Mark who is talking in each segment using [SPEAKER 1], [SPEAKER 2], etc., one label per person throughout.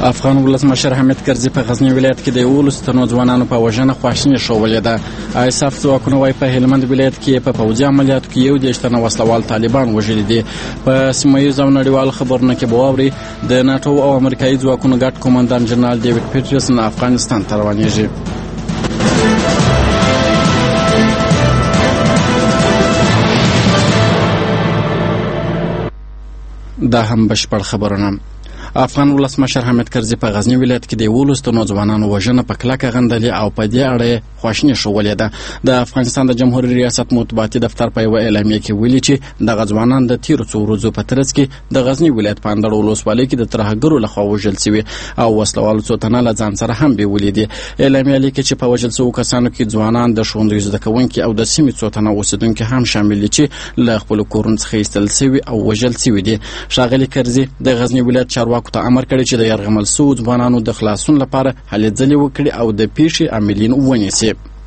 [SPEAKER 1] افغان ولسمشر حامد کرزي په غزنی ولایت کې د 11 تنو ځوانانو په وژنه خواشیني شولې ده. ایساف ځواکونه وايي په هلمند ولایت کې په پوځي عملیاتو کې 11 تنه وسلوال طالبان وژلي دي. په سیمایي او نړیوال خبرونه کې بواوري د ناتو او امریکایي ځواکونو ګډ قومندان جنرال ډیوډ پیټرسن افغانستان ته روانېږي. دا هم بشپړ خبرونه. افغان ولسمشر حامد کرزي په غزنی ولایت کې د 11 تنو ځوانانو وژنه په کلکه غندلې او په دې اړه خواشیني شولې ده. د افغانستان د جمهوریت ریاست مطبوعاتي دفتر په یو اعلامیه کې ویلي چې د ځوانان د تیرو څو ورځو په ترڅ کې د غزنی ولایت په اندړ ولسوالۍ کې د ترهګرو لخوا وژل شوي او وسلوالو څو تنه له ځان سره هم بیولې دي. اعلامیه لیکي چې په وژل شوو کسانو کې ځوانان د ښوونځیو زده کوونکي او د سیمې څو تنه اوسیدونکي هم شامل دي چې له خپل کورونو څخه ایستل شوي او وژل شوي دي. ښاغلي کرزي د غزنی ولایت چارواکو ته امر کړی چې د یرغمل شوو ځوانانو د خلاصون لپاره هلې ځلې وکړي او د پیښې عاملین ونیسي.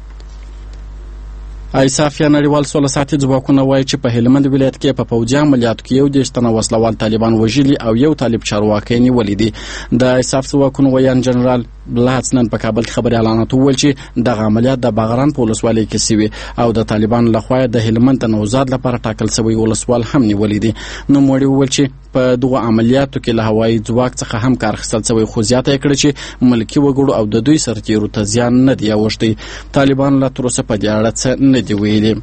[SPEAKER 1] ایساف یا نړیوال سوله ساتي ځواکونه وایي چې په هلمند ولایت کې په پوځي عملیاتو کې 11 تنه وسلوال طالبان وژلي او یو طالب چارواکی نیولي دي. د ایساف ځواکونو ویان جنرال بلاس نن په کابل کې خبري اعلانات وویل چې دغه عملیات د باغران په ولسوالۍ کې شوي او د طالبانو لخوا د هلمند د نوزاد لپاره ټاکل شوی ولسوال هم نیولي دي. نوموړي وویل چې په دغه عملیاتو کې له هوایي ځواک څخه هم کار اخیستل شوی، خو زیاته یې کړې چې ملکي وګړو او د دوی سرتیرو ته زیان نه دی اوښتی. طالبان لا تر اوسه په دې اړه څه نه دي ویلي.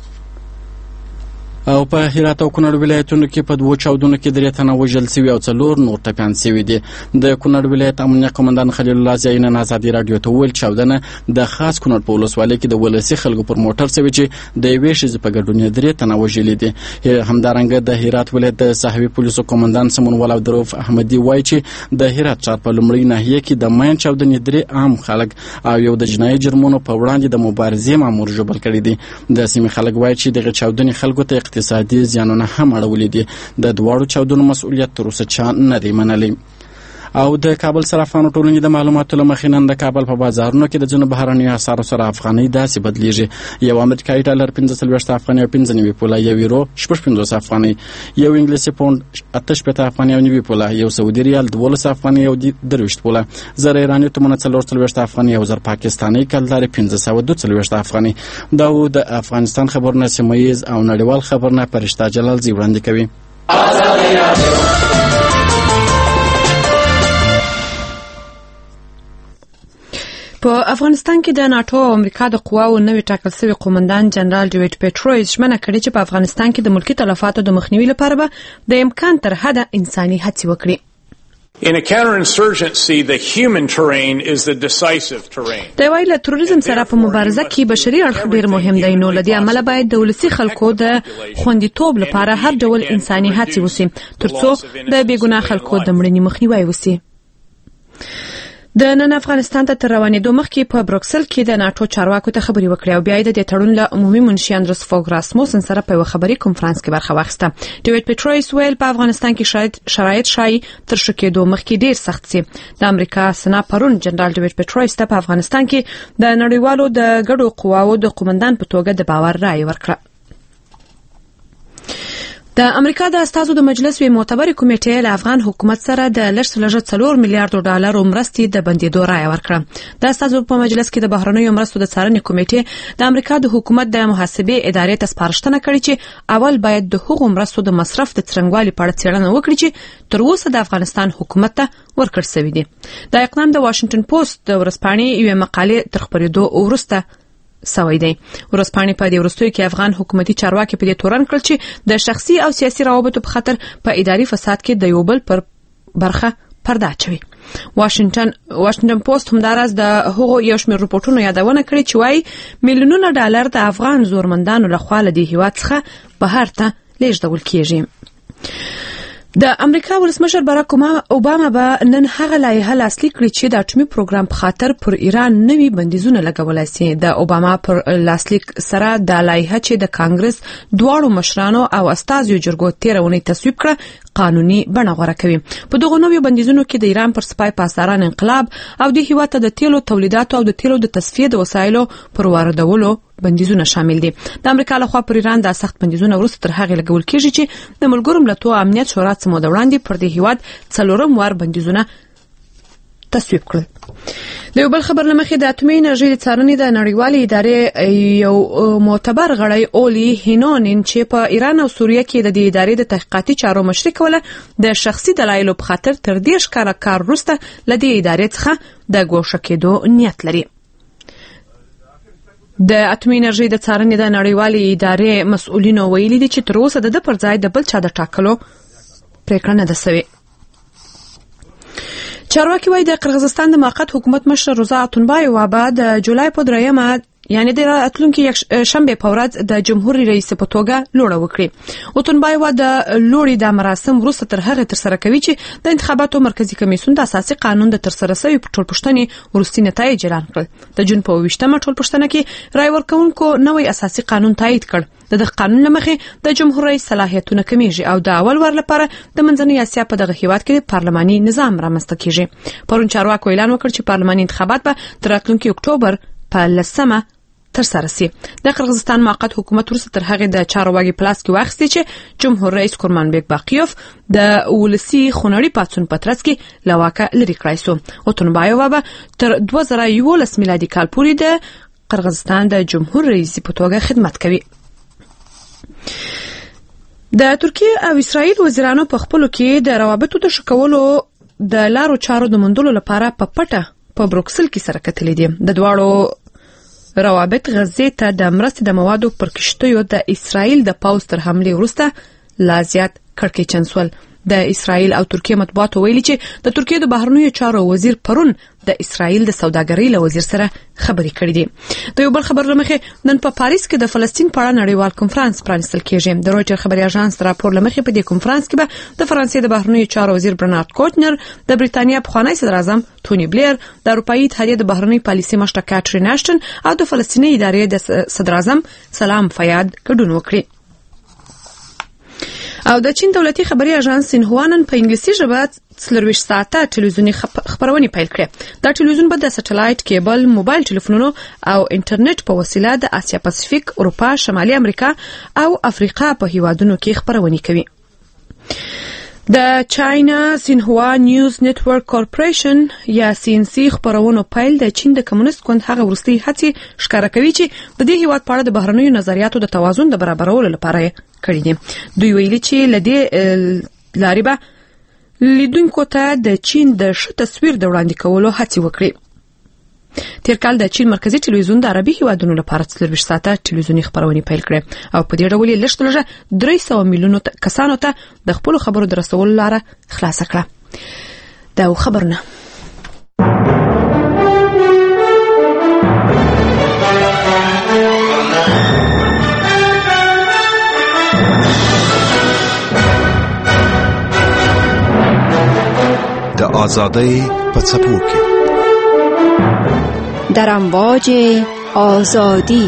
[SPEAKER 1] او په هرات او کونړ ولایتونو کې په 2 چاودنو کې 3 تنه وژل شوي او 4 نور ټپیان شوي دي. د کونړ ولایت امنیه قومندان خلیل الله زیاین نن ازادي رادیو ته ویل چاودنه د خاص کونړ په ولسوالۍ کې د ولسي خلکو پر موټر شوی چې د یوې ښځې په ګډون 3 تنه وژلي دي. همدارنګه د هرات ولایت د صحوي پولیسو قومندان سمون ول عبدالرؤف احمدي وایي چې د هرات ښار په لومړۍ ناحیه کې د ماین چاودنې 3 عام خلک او یو د جنایي جرمونو په وړاندې د مبارزې مامور ژوبل کړي دي. د سیمې خلک وایي چې دغه چاودنې خلکو ته اقتصادي زیانونه هم اړولي دي. د دواړو چاودنو مسؤلیت تر اوسه چا نه دی منلی. او د کابل صرافانو ټولنې د معلوماتو له مخې نن د کابل په بازارونو کې د ځینو بهرنیو اسعارو سره افغانۍ داسې بدلیږي. یو امریکایي ډالر 45 افغانۍ او 95 پوله، یو یورو 55 افغانۍ، یو انګلیسي پوند 58 افغانۍ او 90 پوله، یو سعودي ریال 12 افغانۍ او 23 پوله، زر ایراني تومنه 44 افغانۍ او زر پاکستاني کلدارې 542 افغانۍ. دا د افغانستان خبرونه سیمه‌ییز او نړیوال خبرونه فرشته جلالزی وړاندې کوي.
[SPEAKER 2] په افغانستان کې د ناتو او امریکا د قواو نوی ټاکل شوی قومندان جنرال ډیوډ پیټروس ژمنه کړې چې په افغانستان کې د ملکي تلفاتو د مخنیوي لپاره به د امکان تر حده انساني هڅې وکړي.
[SPEAKER 3] In a counterinsurgency, the human terrain is the decisive terrain.
[SPEAKER 2] د ویل تروریزم سره په مبارزه کې بشري اړخ ډیر مهم دی، نو لدی عمله باید د ولسی خلکو د خوندیتوب لپاره هر ډول انساني هڅې وشي ترڅو د بیګناه خلکو د مړینې مخنیوي وشي. د نن افغانستان ته تر روانېدو مخکې په بروکسل کې د ناتو چارواکو ته خبري وکړې او بیا د دې تړون له عمومي منشي اندرس فوګ راسموسن سره په یو خبري کنفرانس کې برخه واخیسته. ډیوډ پیټروس ویل په افغانستان کې شرایط شایي تر ښه کېدو مخکې ډیر سخت سي. د امریکا سنا پرون جنرال ډیوډ پیټروس ته په افغانستان کې د نړیوالو د ګډو قواو د قومندان په توګه د باور رائے ورکړه. د امریکا د استازو د مجلس وی معتبر کمیټې له افغان حکومت سره د لږ 4 میلیارډ ډالر مرستې د بندیدو رائے ورکړه. د استازو په مجلس کې د بهرنیو مرستو د څارنې کمیټې د امریکا د حکومت د محاسبې ادارې ته سپارښتنه کړې چې اول باید د هغو مرستو د مصرف د څرنګوالي په اړه څېړنه وکړي چې تر اوسه د افغانستان حکومت ته ورکړل شوی دی. دا اقدام د واشنگټن پوسټ د ورځپاڼې یوې مقالې تر خپرېدو وروسته سوی دی. ورځپاڼې په دې وروستیو کې افغان حکومتي چارواکي په دې تورن کړل چې د شخصي او سیاسي روابطو په خاطر په اداري فساد کې د یو بل پر برخه پرده اچوي. واشنگټن پوسټ همداراز د هغو یو شمېر رپورټونو یادونه کړې چې وايي میلیونونه ډالر د افغان زورمندانو لخوا له دې هیواد څخه بهر ته لیږدول کیږي. د امریکا ولسمشر باراک اوباما به نن هغه لایحه لاسلیک کړي چې د اټومي پروګرام په خاطر پر ایران نوي بندیزونه لګولای شي. د اوباما پر لاسلیک سره د لایحه چې د کانګرس دواړو مشرانو او استازو جرګو تیرونی تصویب کړه قانوني بڼه غوره کوي. په دغه نویو بندیزونو کې د ایران پر سپای پاسداران انقلاب او د هیواد ته د تیلو تولیداتو او د تیلو د تصفیې د وسایلو پر واردولو بندیزونه شامل دي. د امریکا لخوا پر ایران د سخت بندیزونه وروسته تر هغه لګول کېږي چې د ملګرو ملتونو امنیت شورا څخه مودې وړاندې پر دې هیواد 4 وار بندیزونه تصویب کړل. د یو بل خبر لمخې د اټومي انرژي د څارنې د نړیوالې ادارې یو معتبر غړی اولی هینونین چې په ایران او سوریه کې د دې ادارې د تحقیقاتي چارو مشري کوله د شخصي دلایلو په خاطر تر 10 کال وروسته له دې ادارې څخه د ګوښه کېدو نیت لري. د اټومي انرژي د څارنې د نړیوالې ادارې مسؤلینو ویلي دي چې تر اوسه د پر ځای د بل چا د ټاکلو پریکړه نه ده شوې. چارواکي وايي د قرغیزستان د موقت حکومت مشر روزا اتونبایووا به د جولای په 3 یعنی د راتلونکي شنبه په ورځ د جمهوریت رئیس په توګه لوړه وکړي. اتونبایووا د لوړې د مراسم وروسته تر هغه تر سره کوي چې د انتخاباتو مرکزی کمیسیون د اساسي قانون د تر سره شوی ټولپوښتنې وروستي نتایج اعلان کړل. د جون په 28مه ټولپوښتنه کې رای ورکونکو نوې اساسي قانون تایید کړ. د قانون لمخې د جمهور رئیس صلاحیتونه کمیږي او د اول ور لپاره د منځنۍ اسیا په دغه هیواد کې پارلماني نظام رامنځته کیږي. پرون چارواکو اعلان وکړ چې پارلماني انتخابات به تر راتلونکي اکتوبر په 10مه تر سره شي. د قرغیزستان موقت حکومت وروسته تر هغه د چارواکي پلاس کې واخیستي چې جمهور رئیس کورمانبek باقیوف د ولسی خونړی پاتون پترڅ کې لواکه لري کړای سو. اتونبایووا به تر 2011 میلادي کال پورې د قرغیزستان د جمهور رئیس په توګه خدمت کوي. د ترکیه او اسرائیل وزیرانو په خپلو کې د روابطو د شکولو د لارو چارو د موندلو لپاره په پټه په بروکسل کې سره کتلې دي. د دواړو روابط غزې ته د مرستې د موادو پر کشتیو د اسرائیل د پاوز تر حملې وروسته لا زیات کړکېچن شول. د اسرائیل او ترکیه مطبوعات ویلي چې د ترکیه د بهرنیو چارو وزیر پرون د اسرائیل د سوداګرۍ له وزیر سره خبرې کړې دي. د یو بل خبر لمخې نن په پاریس کې د فلسطین په اړه نړیوال کنفرانس پرانیستل کېږي. د رویټر خبري اژانس راپور لمخې په دې کنفرانس کې به د فرانسې د بهرنیو چارو وزیر برنارد کوټنر، د بریتانیا پخوانی صدر اعظم تونی بلیر، د اروپאי اتحادیې د بهرنی پالیسي مشر کاترین اشټن او د فلسطیني ادارې د صدر اعظم سلام فیاد ګډون وکړي. او د چین دولتي خبري اژانس سینهوا نن په انګلیسي ژبه 24 ساعته ټلویزیوني خبرونه پیل کړې. دا ټلویزیون به د سټلایټ کیبل، موبایل ټلیفونونو او انټرنیټ په وسیله د اسیا پاسفیک، اروپا، شمالي امریکا او افریقا په هیوادونو کې خبرونه کوي. د چاینا سینهوا نیوز نتورک کارپوریشن یا CNC خبرونو پیل د چین د کمونیست ګوند هغه ورستي هڅې ښکاره کوي چې د دې هیواد په اړه د بهرنیو نظریاتو د توازن د برابرولو لپاره کړی دي. دوی ویلي چې لدې لارې به لیدونکو ته د چین د ښه تصویر د وړاندې کولو هڅې وکړي. تیر کال د چین مرکزی ټلویزیون د عربي هیوادونو لپاره 24 ساعته ټلویزیوني خبرونه پیل کړې او په دې ډول یې لږ 300 میلیونو کسانو ته د خپل خبرو د رسولو لاره خلاص کړه. دا خبرونه
[SPEAKER 4] د آزادۍ په څپو کې
[SPEAKER 5] در امواج آزادی.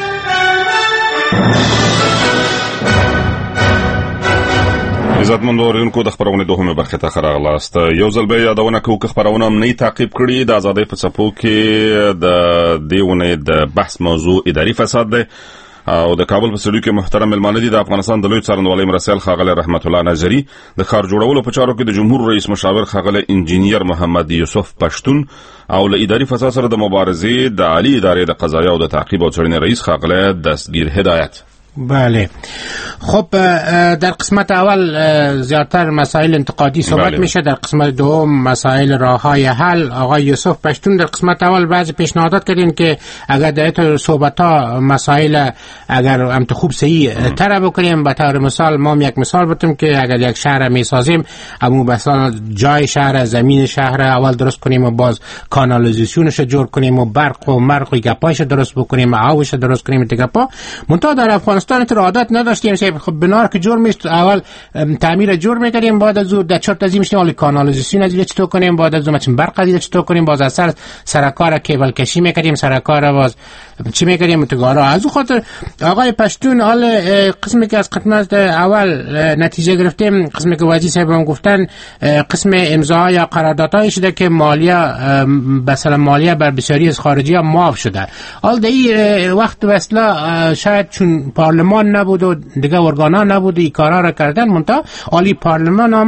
[SPEAKER 6] عزتمند اوریدونکو، د خبرونې دوهمه برخه ته راغلاست. یو ځل به یادونه کوو چې خبرونه نه تعقیب کړي. د آزادۍ په څپو کې د دیونه د بحث موضوع اداري فساد ده او د کابل په سړي کې محترم ملمانه دي د افغانستان د لوی څارنوالۍ مرسل خاغله رحمت الله نظری، د خار جوړولو په چارو کې د جمهور رئیس مشاور خاغله انجینیر محمد یوسف پښتون او له اداري فساد سره د مبارزې د عالی ادارې د قضایا او د تعقیب او څارنې رئیس خاغله دستگیر هدایت.
[SPEAKER 7] بله، خب در قسمت اول زیادتر مسائل انتقادی صحبت میشه، در قسمت دوم مسائل راههای حل. آقای یوسف پشتون در قسمت اول بعضی پیشنهادات کردین که اگر در صحبت ها مسائل اگر هم تو خوب صحیح تر بکنیم. به طور مثال ما یک مثال بتیم که اگر یک شهر میسازیم، امو مثلا جای شهر، زمین شهر اول درست کنیم و باز کانالیزاسیونش جور کنیم و برق و مرق و گپایش درست بکنیم، آبش درست کنیم دیگه پا. منتها در افغانستان تو عادت نداشتیم که خب بنار که جور میشد اول تعمیر جور میکردیم، بعد از اون در چرت ازی میشیم اول کانالیزاسیون از چطور کنیم، بعد از اون برق از چطور کنیم، باز از سرکار کیبل کشی میکردیم، سرکار باز چی میکردیم متگارا. از اون خاطر آقای پشتون حال قسمی که از خدمت اول نتیجه گرفتیم، قسمی که وزیر صاحب هم گفتن قسم امضا یا قراردادهای شده که مالیه مثلا مالیه بر بسیاری از خارجی ها معاف شده. حال در این وقت وصله شاید چون پارلمان نبود و دیگه ارگانا نبود این کارا را کردن، منتها عالی پارلمان آمد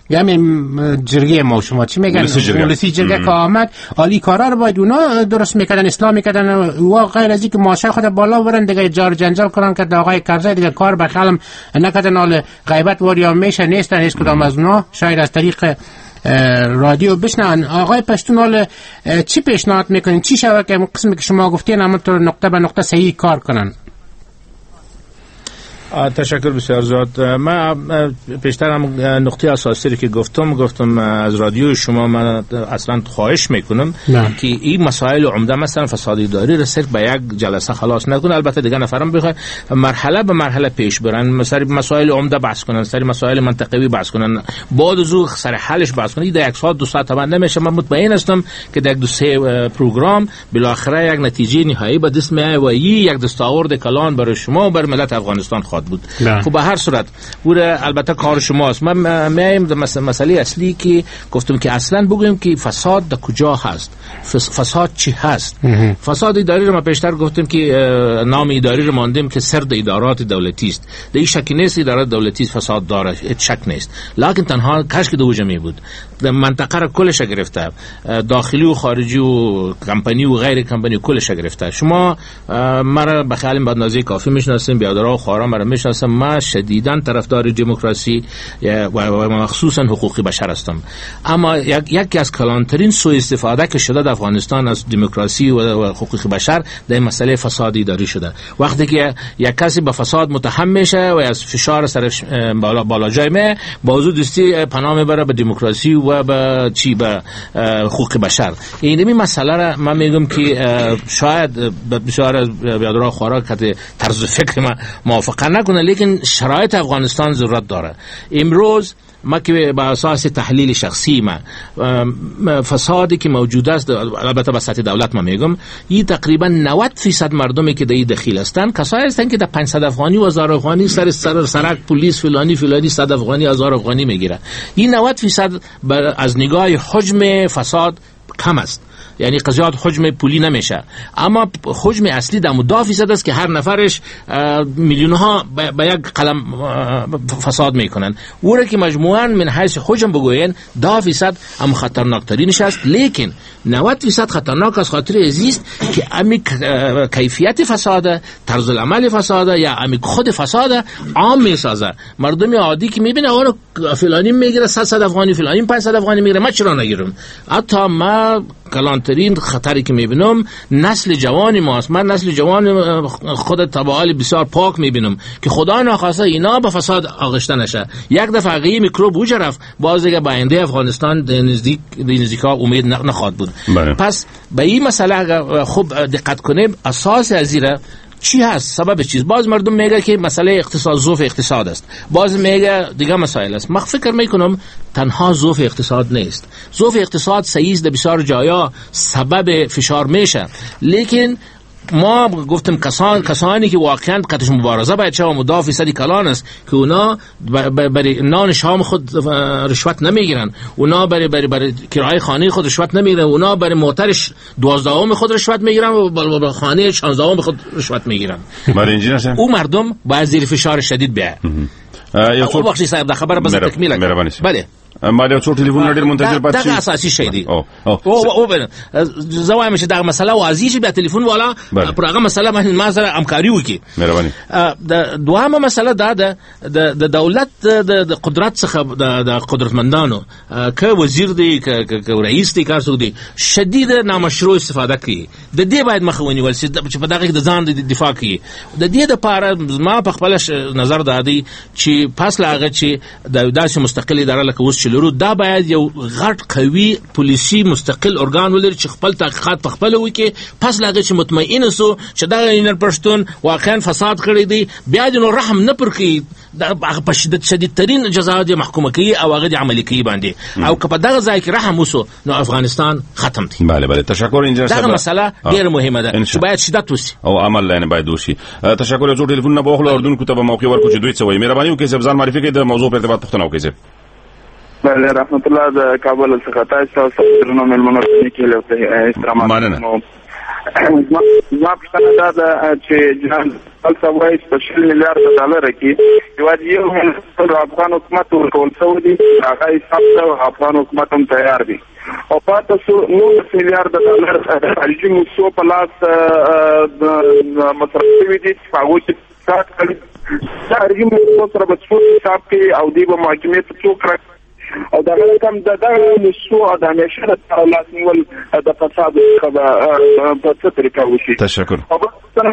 [SPEAKER 7] همین جرگه ما شما چی میگن ولسی جرگه که آمد عالی کارا رو باید اونا درست میکردن، اصلاح میکردن و غیر از اینکه ماشه خود بالا برن دیگه جار جنجال کنن که آقای کرزی دیگه کار به خلم نکردن. حال غیبت واریا میشه نیستن هیچ کدام از اونا، شاید از طریق رادیو بشنن. آقای پشتون حال چی پیشنهاد میکنین، چی شود که قسمی که شما گفتین همونطور نقطه به نقطه صحیح کار کنن؟
[SPEAKER 8] تشکر بسیار زیاد. من پیشتر هم نقطه اساسی که گفتم از رادیو شما من اصلا خواهش میکنم که این مسائل عمده مثلا فساد اداری رو صرف به یک جلسه خلاص نکنه، البته دیگه نفرم بخواد مرحله به مرحله پیش برن، مثلا مسائل عمده بحث کنن، سری مسائل منطقوی بحث کنن، بعد از اون سر حلش بحث کنن. یک ساعت دو ساعت طبعا نمیشه. من مطمئن هستم که در دو سه پروگرام بالاخره یک نتیجه نهایی به دست میاد و یک دستاورد کلان برای شما و بر ملت افغانستان خواهد بود. خب به هر صورت البته کار شماست. من میایم در مسئله اصلی که گفتم که اصلا بگویم که فساد در کجا هست، فساد چی هست. فساد اداری رو ما پیشتر گفتیم که نام اداری رو ماندیم که سرد ادارات دولتی است. در این شک نیست ادارات دولتی فساد داره، شک نیست، لکن تنها کشک دو جمعی بود. منطقه را کلش گرفته، داخلی و خارجی و کمپانی و غیر کمپانی کلش گرفته. شما مرا به خیال بعد نازی کافی میشناسین، بیادرها و خارا مرا میشناسن. ما شدیداً طرفدار دموکراسی و مخصوصاً حقوق بشر هستم، اما یکی از کلانترین سوء استفاده که شده در افغانستان از دموکراسی و حقوق بشر در مسئله فساد اداری شده. وقتی که یک کسی به فساد متهم میشه و از فشار سرش بالا جای می بازو دستی پناه میبره به دموکراسی و به حقوق بشر. این مسئله را من میگم که شاید بسیار از بیادرها خورا که طرز فکر ما موافقه نکنه، لیکن شرایط افغانستان ضرورت داره. امروز ما که با اساس تحلیل شخصی ما فسادی که موجود است، البته به سطح دولت ما میگم، این تقریبا 90% مردمی که در این دخیل هستن کسایی هستن که در 500 افغانی و 1000 افغانی سرک پلیس فلانی 100 افغانی 1000 افغانی میگیره. این 90% از نگاه حجم فساد کم است، یعنی قضیات حجم پولی نمیشه، اما حجم اصلی در 10% است که هر نفرش میلیون ها به یک قلم فساد میکنن. او را که مجموعاً من حیث حجم بگوین 10% هم خطرناک ترینش است، لیکن 90% خطرناک از خاطر ازیست که امی کیفیت فساد، طرز العمل فساد یا امی خود فساد عام میسازه. مردم عادی که میبینه اون فلانی میگیره 100 افغانی، فلانی 500 افغانی میگیره، من چرا نگیرم؟ حتی ما کلانترین خطری که میبینم نسل جوانی ماست. من نسل جوان خود طبعال بسیار پاک میبینم که خدا ناخواسته اینا به فساد آغشته نشه. یک دفعه اگه میکروب وجود رفت، باز دیگه باینده افغانستان نزدیکا امید نخواهد بود. پس به این مسئله خوب دقت کنیم. اساس ازیره چی هست؟ سبب چیز؟ باز مردم میگه که مسئله اقتصاد، ضعف اقتصاد است، باز میگه دیگه مسائل است. من فکر میکنم تنها ضعف اقتصاد نیست. ضعف اقتصاد صحیح در بسیار جایا سبب فشار میشه، لیکن ما گفتم کسانی که واقعا قطعش مبارزه باید شد و 10% کلان است که اونا برای نان شام خود رشوت نمیگیرن، اونا برای کرایه خانه خود رشوت نمیگیرن، اونا برای موترش 12 خود رشوت میگیرن و برای خانه 16 خود رشوت میگیرن. او مردم باید زیر فشار شدید بیاید. او بخشی صاحب در خبر بس تکمیل بله
[SPEAKER 6] مالی څو ټلیفون لري منتظر پات شي.
[SPEAKER 8] دا اساسي شی دی. او بل زوایم چې دا مسله واضح شي، بیا ټلیفون والا پر هغه مسله باندې ما سره همکاري وکړي. مهرباني. د دوامه مسله دا ده د دولت د قدرت څخه د قدرتمندانو که وزیر دی که رئیس دی کار څوک دی شدید نامشروع استفاده کوي. د دې باید مخه ونیول شي چې په دغه د ځان د دفاع کوي. د دې لپاره ما په خپل نظر دادی چې پس لاغه چې د داسې مستقل اداره لکه اوس لرو، دا باید یو غټ قوي پولیسي مستقل ارګان ولري چې خپل تحقیقات په خپل وکړي. پس لاغه چې مطمئن سو چې دا اینر پښتون واقعا فساد کړی دی، بیا د رحم نه پر کوي، په شدید ترین جزا دې محکومه کوي او هغه عملي کوي باندې، او که په دغه ځای کې رحم وسو نو افغانستان ختم دی.
[SPEAKER 6] بله تشکر انجینر صاحب.
[SPEAKER 8] دا مسله ډیره مهمه ده چې باید شدت وسی
[SPEAKER 6] او عمل لاندې باید وشي. تشکر یو ټلیفون نه بوخله اردن کو ته موقع ورکو چې دوی څه وایي. مهرباني وکړئ چې ځان معرفي کړئ، د موضوع په ارتباط پوښتنه وکړئ.
[SPEAKER 9] بله رحمت الله د کابل څخه تاسو سره ملمنو کې له احترام مننه. ما پښتنه دا چې جناب هلته وایي چې په 20 میلیارډ ډالر کې یوازې افغان حکومت ورکول شوی دي هغه حساب ته افغان حکومت هم تیار دي او پاته سو 9 میلیارډ ډالر خارجي مسو په لاس مصرف شوي دي هغه چې کار کوي خارجي مسو سره به څو حساب کې او دی به محکمې ته څوک او دا کوم د مسو او د همیشه د لاس نیول د فساد په څه طریقه وشي.
[SPEAKER 6] تشکر.
[SPEAKER 9] او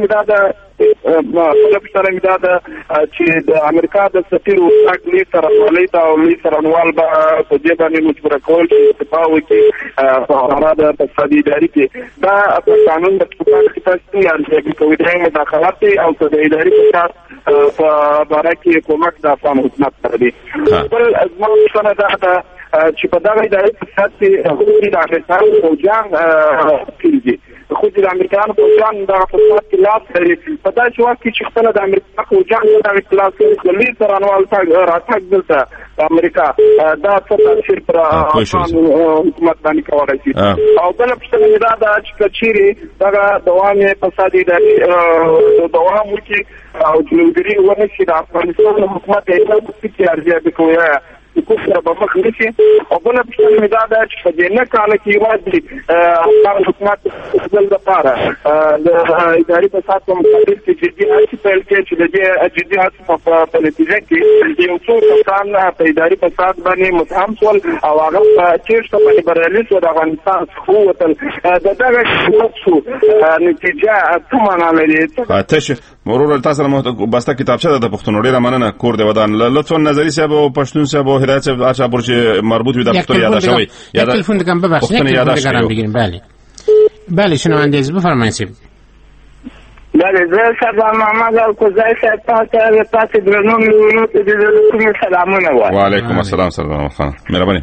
[SPEAKER 9] په مداد چې د امریکا د سفیر وکړي سره او لې سرنوال به په دې باندې مجبور کول چې اتفاق وکړي په اړه د فسادي ادارې کې دا په قانون د ټاکنو کې تاسو یې د کوي د مداخلات او د ادارې په اړه کې کومک د افغان حکومت سره دی. بل ازمو څنګه دا چې په دغه ادارې په سات کې حکومت د امریکا او جنگ کېږي خو د امریکایانو په ځان د فساد کې لاس لري په داسې وخت کې چې خپل د امریکا په ځان د اختلاف کې لوی ترانوال راتګ دلته د امریکا دا څه تاثیر پر حکومت باندې کولی شي. او بله پوښتنه دا ده چې کچېرې دغه دوام یې فسادي ادارې دوام وکړي او جلوګیري ونه شي د افغانستان حکومت یې ارزیابي کوي سره به مخ نشي. او بله پوښتنه دا ده چې په دې نه کاله کې یوازې افغان حکومت د لپاره د اداري فساد په مقابل کې جدي هڅې پیل کړي چې د دې جدي هڅو په نتیجه کې یو څو کسان په اداري فساد باندې متهم شول او هغه په چیرته باندې بریالي شول د افغانستان څخه ووتل. د دغه نتیجه څه معنا لري؟
[SPEAKER 6] تشکر. مرور تاسو سره بسته کتابچه د پښتون ډیره مننه کور دی ودان لطفا نظری صاحب او پښتون صاحب او هدایت صاحب اچھا برچ مربوط وي د پښتون یاد شوی
[SPEAKER 7] یا تلفن دکم ببخشید تلفن بگیریم. بله شنونده از بفرمایید صاحب.
[SPEAKER 10] بله زه صاحب محمد القزای صاحب تاسو درنو میلونو ته د کوم سلامونه وایم.
[SPEAKER 6] وعلیکم السلام سلام خان مهرباني.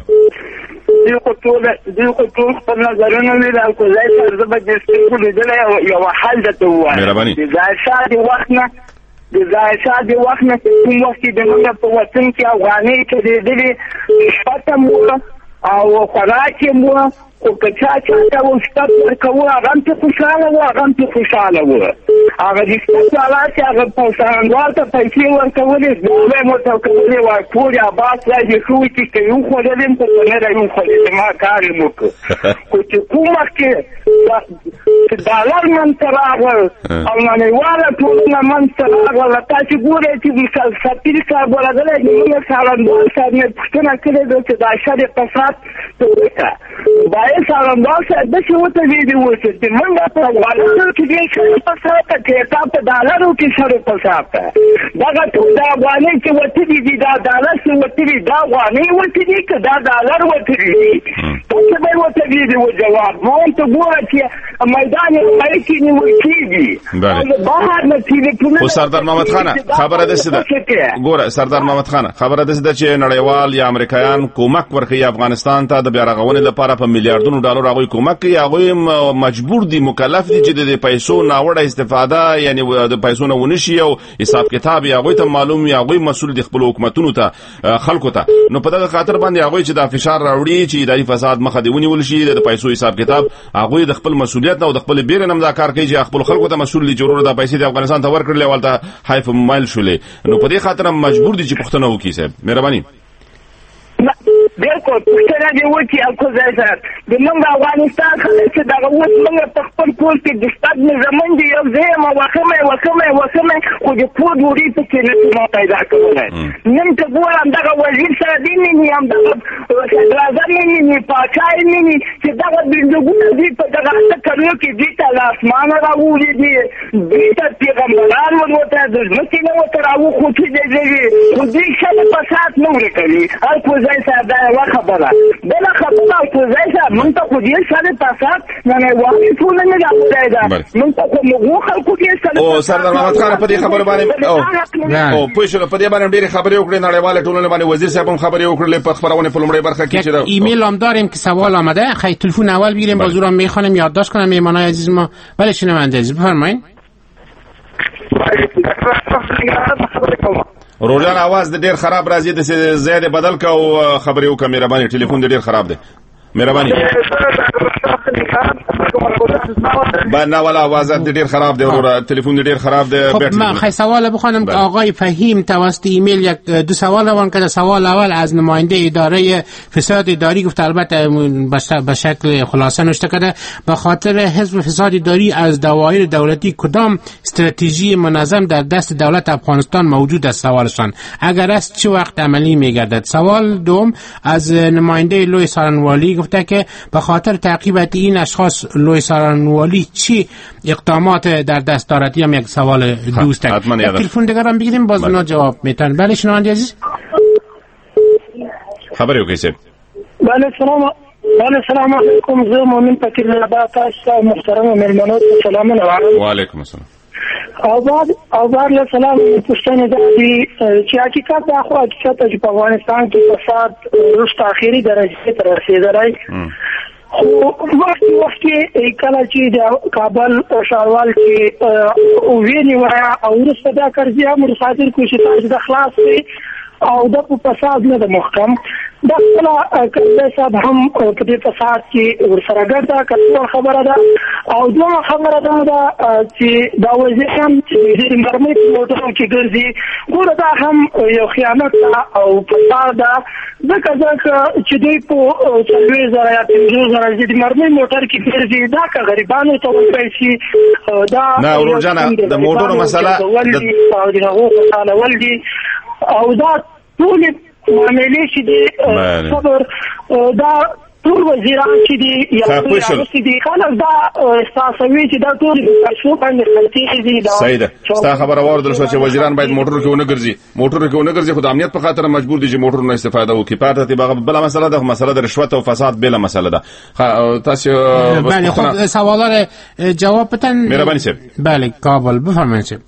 [SPEAKER 10] دیو ټول خپل نظرونه لري او کوزای صاحب زبر د سترګو لیدل یو حل ده ته وایم.
[SPEAKER 6] مهرباني.
[SPEAKER 10] د ځای وخت نه کوم وخت د موږ په وطن کې افغاني کې د شپته مو او خوراک مو خو که چا ته وسپت ورکوه هغه هم پې خوشحاله وو هغه هم پې خوشحاله وو. هغه د سپت والا چې هغه څارنوال ته پیسې ورکولې ډوډۍ مو ته ورکولې وای کور یې اباد کړی چې ښه وکړي که یې وخوړلې م خو که نه را یې وخوړلې ما کار یې وکړ. خو چې کوم وخت کې ډالر منځته راغل او نړیواله ټولنه منځته راغله تاسې ګورئ چې سفیر صاحب ورغلی د موږ څارنوال صاحب نه پوښتنه کړې ده چې دا شر فساد ته وکړه څارنوال صاحب داسې وتویلي وو چې موږ په افغانستان کې دې شر فساد ته کتاب په ډالرو کې شر فساد ته دغه ټول د افغانۍ چې وتلي دي دا ډالر چې وتلي دا افغانۍ وتلي که دا ډالر وتلي دي تاسې به یې وتویلي وو جواب ما هم ته ګوره چې میدان نړۍ کې نیول کېږي بهر نه ټلیفونونه.
[SPEAKER 6] خو سردار محمد خانه خبره داسې ده ګوره سردار محمد خانه خبره داسې ده چې نړیوال یا امریکایان کومک ورکوي افغانستان ته د بیا رغونې لپاره په میلیارډونو ډالر هغوی کومک کوي هغوی مجبور دي مکلف دي چې د پیسو ناوړه استفاده یعنی د پیسو نه ونشي او حساب کتاب یې هغوی ته معلوم وي هغوی مسؤل دي خپلو حکومتونو ته خلکو ته. نو په دغه خاطر باندې هغوی چې دا فشار راوړي چې اداري فساد مخه دې ونیول شي د پیسو حساب کتاب هغوی د خپل مسؤلیت او د خپل بیرې نه دا کار کوي چې خپل خلکو ته مسؤل دي جوړ د پیسې د افغانستان ته ورکړل او ولته حیف موبایل شولې. نو په دې خاطر مجبور دي چې پښتنه وکړي صاحب مهرباني.
[SPEAKER 10] بالکل پوښتنه دې وکړي الکوزای صاحب د موږ افغانستان خلک چې دغه اوس موږ په خپل کور کې د شپږ زمون دي یو ځای ما وخمه خو د کور ډوډۍ پکې نه پیدا کولی. نن ته ګورم دغه وزیر سره دې مینې هم دغه صدراعظم یې مینې پاچا یې مینې چې دغه بلډینګونه دوی په دغه اته کلونو کې دوی ته له اسمانه راوړي دي دوی ته پیغمبران ورته د ځمکې نه ورته راوخوتې دي خو دوی شل فساد نه ورکوي. الکوزای صاحب دا یوه خبره. بله خبره الکوزای صاحب موږ ته خو ډېر شل فساد نړیوالې ټولنې راغلی ده موږ ته خو مغو خلکو کې
[SPEAKER 6] او سردار محمد خان په دې خبره باندې او پوه شو په دې باندې ډېرې خبرې وکړې نړیوالې ټولنې باندې وزیر صاحب هم خبرې وکړلې په خبرونه په لومړۍ برخه کې چې
[SPEAKER 7] ایمیل هم داریم که سوال آمده خیلی تلفن اول بگیریم با زورم میخوانم یادداشت کنم مهمانای عزیز ما. بله شنونده عزیز بفرمایید.
[SPEAKER 6] روزان आवाज د ډیر خراب راځي د زیات بدل کا او خبرې وکړه مهرباني ټلیفون د ډیر خراب دی مهرباني. نه ولا आवाज ډیر خراب دی ورور تلیفون ډیر خراب دی.
[SPEAKER 7] خب من خیلی سوال بخونم که آقای فهیم توسط ایمیل یک دو سوال روان کرده. سوال اول از نماینده اداره فساد اداری گفت، البته به شکل خلاصه نوشته کرده به خاطر حزب فساد اداری از دوایر دولتی کدام استراتژی منظم در دست دولت افغانستان موجود است؟ سوالشان اگر است چه وقت عملی میگردد؟ سوال دوم از نماینده لوی سارنوالی گفته که به خاطر تعقیب این اشخاص لوی سارنوالی چی اقدامات در دست دارد؟ هم یک سوال دوست است. تلفن دیگر هم بگیریم باز اونا جواب میتن. بله شنونده عزیز
[SPEAKER 6] خبری وکیسه.
[SPEAKER 11] بله سلام علیکم. زه مومن فقیر آباد تاسو محترم مهمانو سلام علیکم.
[SPEAKER 6] و علیکم السلام.
[SPEAKER 11] آباد له سلام پښتنه دي چې حقیقت دا خو حقیقت چې په افغانستان کې فساد رښت اخیری درجه ته رسیدلی. خو وخت کله چې د کابل شاروال کې ویني وای او رسته دا کړی امر صادر کوي چې تاسو د خلاص او د فساد نه د محکم دا کله صاحب هم په دې فساد کې ورسره ګرځا کله خبره ده او دوه خبره ده چې دا وځي هم چې د مرمۍ په موټر کې ګرځي ګوره دا هم یو خیانت او فساد ده ځکه چې دوی په 40,000 یا 50,000 د مرمۍ موټر کې ګرځي دا که غریبانو ته ورپېږي دا
[SPEAKER 6] نه ورجانه د موټرو مسله
[SPEAKER 11] د هغو خاله ولدي او دا ټول معاملې چې دي صبر دا ټول وزیران چې دي یا چې دي خلک دا احساسوي چې دا ټول شو باندې خلتي دي. دا
[SPEAKER 6] صحیح ده. ستا خبره واردل شو چې وزیران باید موټر کې ونه ګرځي خو د امنیت په خاطر مجبور دي چې موټر نه استفاده وکړي. پاتې بل مسله ده، مسله د رشوت او فساد بل مسله ده. تاسو
[SPEAKER 7] بله خب سوالا جواب بدن.
[SPEAKER 6] مهرباني صاحب.
[SPEAKER 7] بله کابل بفرمایید.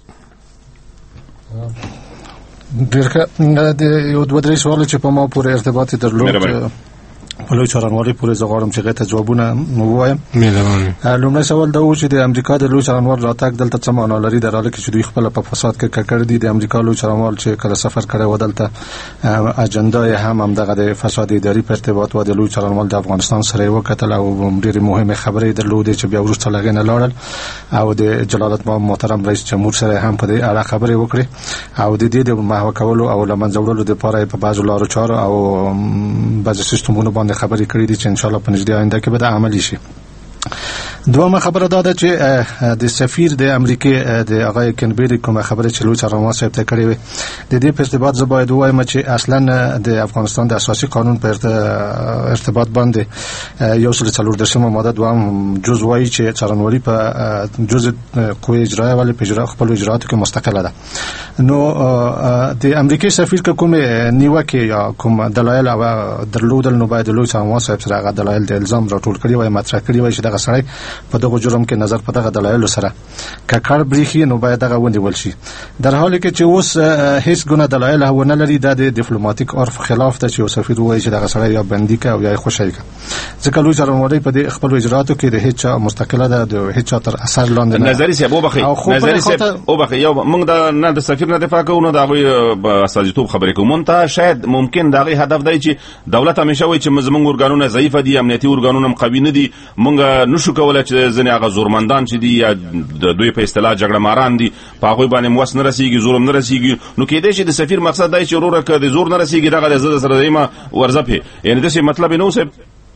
[SPEAKER 12] د یو دوه درې سوال چې په ما پورې ارتباط درلود په لوی څارنوالۍ پورې زه غواړم چې غته جوابونه ووایم. لومړی سوال دا و چې د امریکا د لوی څارنوال راتګ دلته څه معنا لري در حاله کې چې دوی خپل په فساد کې ککړ دي. د امریکا لوی څارنوال چې کله سفر کړی و دلته اجنډا یې هم دغه د فساد اداري په ارتباط و د لوی څارنوال د افغانستان سره وکتل او ډېرې مهمه خبرې درلودې چې بیا وروسته لګې نه لاړل او د جلالت محترم رئیس جمهور سره هم په دې اړه خبرې وکړې او د دې د محو کولو او لمنځه وړلو لپاره په بعضو لارو چارو او بعضو سیستمونو باندې خبرې کړې دي چې ان شاء الله په نږدې آینده کې به د عملي شي. دومره خبره ده چې د سفیر د امریکای د آقای کنبری کومه خبره چې لوی څارنوال صاحب ته کړې و د دې په ارتباط زه باید وایم چې اصلا د افغانستان د اساسي قانون په ارتباط باندې یو سل څلور درشمه ماده دوام جز وایي چې څارنوالي په جز قوه اجرایه ولې په اجرا خپل اجرات کې مستقله ده. نو د امریکای سفیر کوم نیوکه یا کوم دلایل او درلودل نو باید لوی څارنوال صاحب سره هغه دلایل د الزام راټول کړي وای مطرح کړي وای چې دغه سړی په دغه جرم کې نظر په دغه دلایل سره ککړ بریخي نو باید دغه ونیول شي. در حالی کې چې اوس هیڅ ګونه دلایل هونه لري د ډیپلوماټیک عرف خلاف ته چې سفیر وایي چې دغه سړی یا بندي کا او یا خوشی کا ځکه لوی څارنوالۍ په خپل اجراتو کې د هیڅ مستقله ده د هیڅ تر اثر لاندې نه.
[SPEAKER 6] نظری سی ابو بخي نظری سی او بخي یو موږ د نه د سفیر نه دفاع کوو نه دغه اساسیتوب خبرې کوم ته شاید ممکن دغه هدف دی چې دولت همیشه وایي چې زموږ ورګانونه ضعیف دي، امنیتي ورګانونه قوي نه دي، موږ نشو کولای چې ځنې هغه زورمندان چې دي یا د دوی په اصطلاح جګړه ماران دي په هغوی باندې موس نه رسیږي، ظلم نه رسیږي. نو کېدای شي د سفیر مقصد دی چې وروره که د زور نه رسیږي دغه د زه سره دیمه ورځپې یعنې داسې مطلب یې نه و.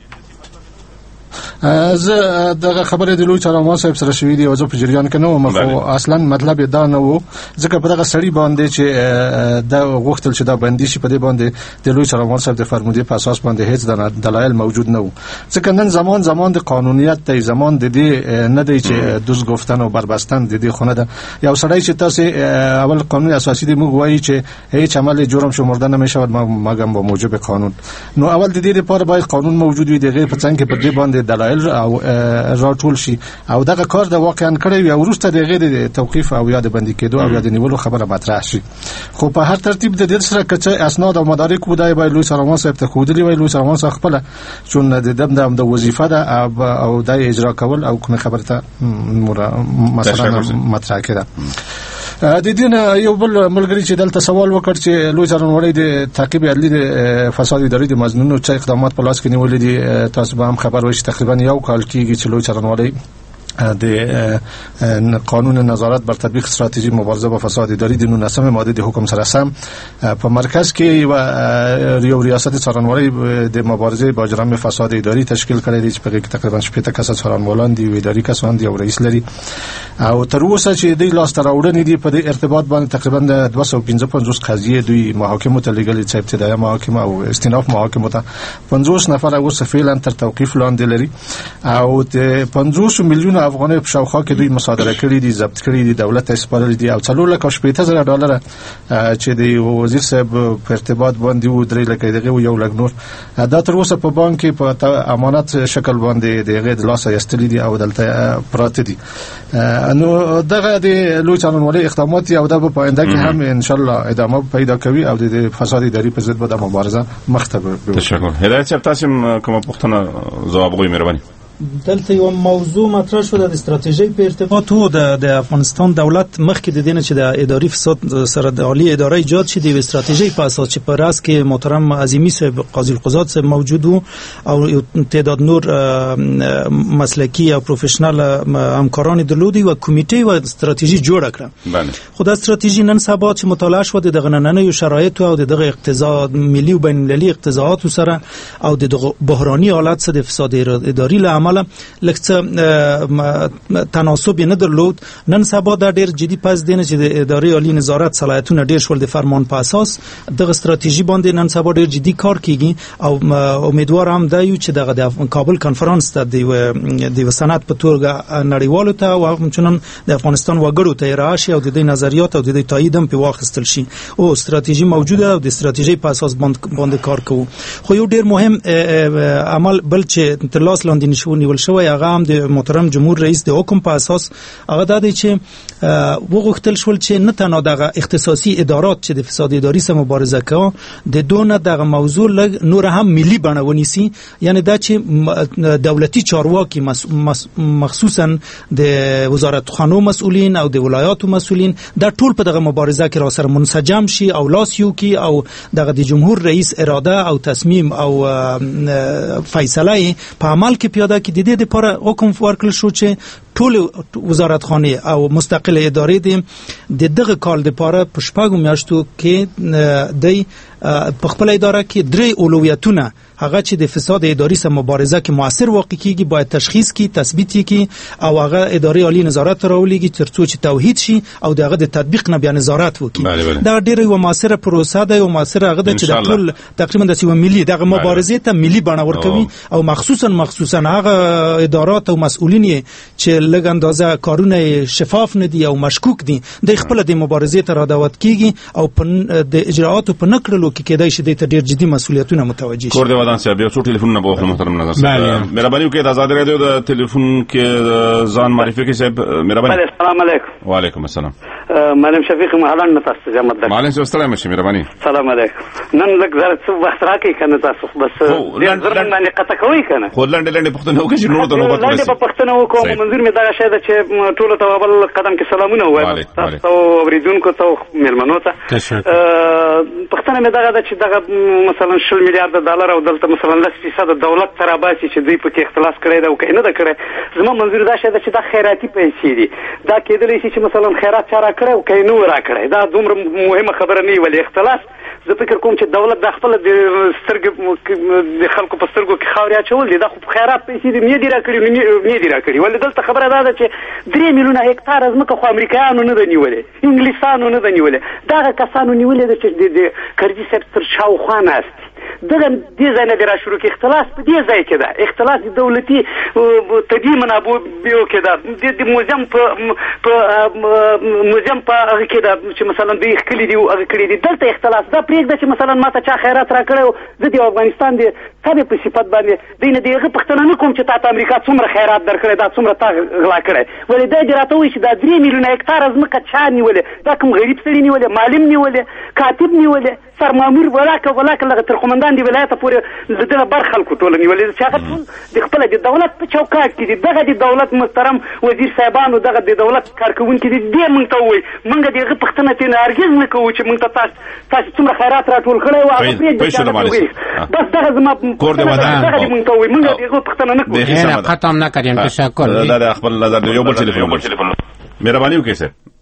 [SPEAKER 12] زه دغه خبره د لوی څارنوال صاحب سره شوې دي او زه په جریان کې نه وم خو اصلا مطلب دا نه و ځکه په دغه سړی باندې چې دا غوښتل چې دا بندي شي په دې باندې د لوی څارنوال صاحب د فرمودې په اساس باندې هیڅ دلایل موجود نه و. ځکه نن زمان د قانونیت ته زمان د دې نه دی چې دوز گفتن او بربستن د دې خونه ده. یو سړی چې تاسو اول قانون اساسي دی موږ وایي چې هیڅ عمل جرم شمرده نمیشود مګم با موجب قانون. نو اول د دې لپاره باید قانون موجود وي دغه په څنګه په دې باندې دلایل او راټول شي او دغه کار د واقعا کړی وي او وروسته د غیر توقیف او یا د بندي کېدو او یا د نیولو خبره مطرح شي. خو په هر ترتیب د دې سره کچه اسناد او مدارک ودای باید لوی څارنوال صاحب ته خودلی وي لوی څارنوال صاحب خپل چون د دم د وظیفه ده او د اجرا کول او کوم خبره ته مثلا مطرح کړه. د دې نه یو بل ملګری چې دلته سوال وکړ چې لوی څارنوالۍ د تعقیب عدلي د فساد اداري د مزنونو چې اقدامات په لاس کې نیولې دي تاسو به هم خبر وئ چې تقریبا یو کال کېږي چې لوی څارنوالۍ د قانون نظارت بر تطبیق استراتیژی مبارزه با فساد اداری د 19 ماده د حکم سره سم په مرکز کې یو ریاست څارنوالۍ د مبارزه با جرم فساد اداری تشکیل کړی دی چې په کې تقریبا 8 کسان څارنوالان دي، اداري کسان دي او رئیس لري. او تر اوسه چې د لاس تراوړنې دي په دې ارتباط باندې تقریبا 255 قضیه دوی محاکمو ته لګلې چې ابتدایي محاکمه او استیناف محاکمو ته 50 نفر اوس فعلا تر توقیف لاندې لري او د 50 میلیون افغانۍ په شاوخوا کې دوی مصادره کړي دي، ضبط کړي دي، دولت ته سپارلي دي او 4,80,000 ډالر چې د وزیر صاحب په ارتباط باندې و 3 لک دغه یو لک نور دا تر اوسه په بانک کې په امانت شکل باندې دغه د لاسه یستلي دي او دلته پراته دي. نو دغه د لوی څارنوالۍ اقدامات او د په آینده کې هم ان شاء الله ادامه پیدا کوي او د فساد اداري په ضد به د مبارزه مخ ته وړي.
[SPEAKER 6] تشکر. هدایت صاحب تاسو کومه پوښتنه ځواب غوښتئ مهرباني.
[SPEAKER 13] دلته یو موضوع مطرح شو د استراتیژي په ارتباط او د افغانستان دولت مخکې د دینه چې د اداري فساد سره د عالی اداره ایجاد شي د استراتیژي په اساس چې پر راس کې محترم عظیمی صاحب قاضی القضات صاحب موجود او تعداد نور مسلکی او پروفیشنل همکاران درلودي او کمیټه او استراتیژي جوړ کړه. خو د استراتیژي نن سبا چې مطالعه شو د غنننه شرایط او د اقتصاد ملي او بین المللي اقتصادات سره او د بحراني حالت سره د فساد اداري له عمله لکه تناسب نه درلود. نن سبا دا ډیر جدي پس دینه چې د ادارې عالی نظارت صلاحیتونه ډیر شول د فرمان په اساس د استراتیژي باندې نن سبا ډیر جدي کار کیږي او امیدوار هم دا یو چې د کابل کانفرنس ته د سند په توګه نړیوالو ته او همچنان د افغانستان وګړو ته راشي او د دې نظریات او د دې تایید هم په واخستل شي او استراتیژي موجوده او د استراتیژي په اساس باندې کار کوو. خو یو ډیر مهم عمل بل چې تر لاس لاندې نشو نیول شوی هغه هم د محترم جمهور رئیس د حکم په اساس هغه د دې چې وغوښتل شول چې نه تنها دغه اختصاصي ادارات چې د فساد اداري سره مبارزه کوي د دونه دغه موضوع لږ نور هم ملي بڼه ونیسي، یعنی دا چې دولتي چارواکي مخصوصا د وزارتخانو مسؤلین او د ولایاتو مسؤلین دا ټول په دغه مبارزه کې را سره منسجم شي او لاس یو کی او دغه د جمهور رئیس اراده او تصمیم او فیصله په عمل کې پیاده کې د دې لپاره حکم ورکړل شو چې ټول وزارتخانه او مستقله ادارې د دغه کال لپاره په شپږو میاشتو کې د په خپل اداره کې 3 اولویتونه هغه چې د فساد اداري سره مبارزه کې موثر واقع کیږي باید تشخیص کی، تثبیت کی او هغه ادارې عالی نظارت راولېږي ترڅو چې توحید شي او دغه د تطبیق نه بیا نظارت وکړي. دا ډېر یو موثره پروسه ده او موثره هغه چې د ټول تقریبا د سیمه ملي دغه مبارزه ته ملي بڼه ورکوي او مخصوصا هغه ادارات او مسؤلین چې لږ اندازه کارونه شفاف نه دي او مشکوک دي د خپل د مبارزه ته را دعوت کیږي او د اجراءاتو په نکړلو کې کېدای شي د ډېر جدي مسؤلیتونه متوجه شي.
[SPEAKER 6] ودان صاحب یو څو ټلیفونونه به وخت محترم نظر صاحب مهرباني وکړئ د آزاد رادیو د ټلیفون کې ځان معرفي کړئ صاحب مهرباني.
[SPEAKER 14] السلام علیکم.
[SPEAKER 6] وعلیکم السلام.
[SPEAKER 14] معلم شفیق محلان تاسو ته مدد.
[SPEAKER 6] معلم صاحب سلام شي مهرباني.
[SPEAKER 14] سلام علیکم. نن لږ زره څه وخت راکې کنه تاسو بس ځان زرن باندې قطع کوي کنه.
[SPEAKER 6] خو لاندې پښتنه وکړي چې نور ته نوبت ورسي.
[SPEAKER 14] لاندې په پښتنه وکړو منظور می دا شاید چې ټول ته بل قدم کې سلامونه وایي تاسو اوریدونکو ته مېلمنو ته. پښتنه می دا چې دغه مثلا 10 میلیارډ ډالر او دلته مثلا 10% د دولت سره باسي چې دوی په کې اختلاس کړی دا او کنه دا کړی زما منظور دا شاید چې دا خیراتي پیسې دي دا کېدلی شي چې مثلا خیرات چاره کړی او کنه ورا کړی دا دومره مهمه خبره نه ویل اختلاس زه فکر کوم چې دولت د خپل د سترګې د خلکو په سترګو کې خاورې اچول دي دا خو خیرات پیسې دي نه دي راکړي نه دي راکړي ولې دلته خبره ده چې 3 میلیونه هکتار ځمکه خو امریکایانو نه ده نیولې انګلیسانو نه ده نیولې دا کسانو نیولې ده چې د کرزي صاحب تر شاوخوا ناست دغه دې ځای نه را شروع کې اختلاس په دې ځای کې ده اختلاس د دولتي طبي منابعو کې ده د موزیم په هغه کې ده چې مثلا دوی ښکلي دي او هغه کړي دي دلته اختلاس دا پرېږده چې مثلا ما ته چا خیرات را کړی زه د افغانستان د تبې په صفت باندې دوی نه د هغه پوښتنه نه کوم چې تا ته امریکا څومره خیرات درکړی دا څومره تا غلا کړی ولې دا دې راته وایي چې دا 3 میلیونه هکتار ځمکه چا نیولې دا کوم غریب سړي نیولې معلم نیولې کاتب نیولې سرمامور ولاکه لغه تر قومندان لاندې ولایت پورې دغه بر خلکو ټول نیولې چې هغه ټول د خپل د دولت په چوکاټ کې دي دغه د دولت محترم وزیر صاحبانو دغه د دولت کارکونکي دي دې موږ ته وایي موږ دغه پښتنه ته هرګز نه کوو چې موږ ته تاسو څومره خیرات راټول کړی و هغه پرې بس دغه زما
[SPEAKER 6] کور د ودان
[SPEAKER 14] دغه موږ ته وایي موږ دغه پښتنه نه کوو
[SPEAKER 7] ختم نکردیم تشکر
[SPEAKER 6] دا خپل نظر دی یو بل ټلیفون مهرباني وکړئ